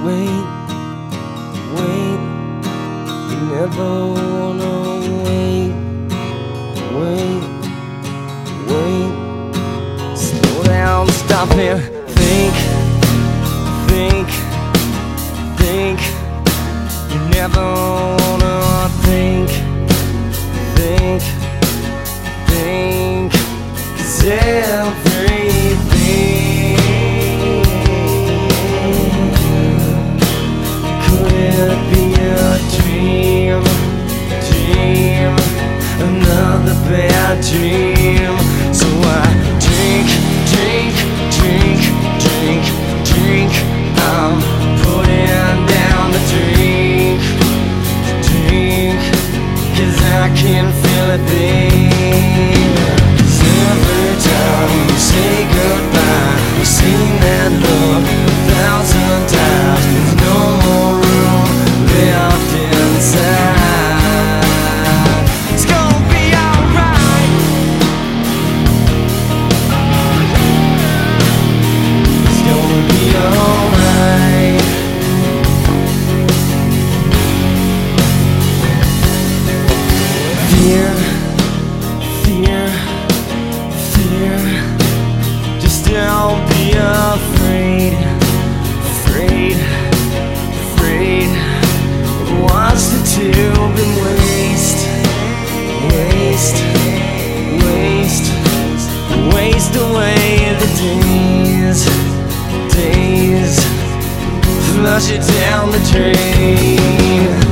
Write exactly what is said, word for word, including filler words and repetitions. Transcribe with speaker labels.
Speaker 1: wait, wait. You never wanna wait, wait, wait. Slow down, stop and think, think, think. You never wanna think, think, think. 'Cause everything could be a dream, dream, another bad dream. So I drink, drink, drink, drink, drink. I'm putting down the drink, drink, 'cause I can feel it there. 'Cause every time you say goodbye, you've seen that look a thousand times. There's no more room left inside. It's gonna be alright. It's gonna be alright. Fear, fear, fear. Just don't be afraid, afraid, afraid. Watch the tube and waste, waste, waste, waste away the days, days. Flush it down the drain.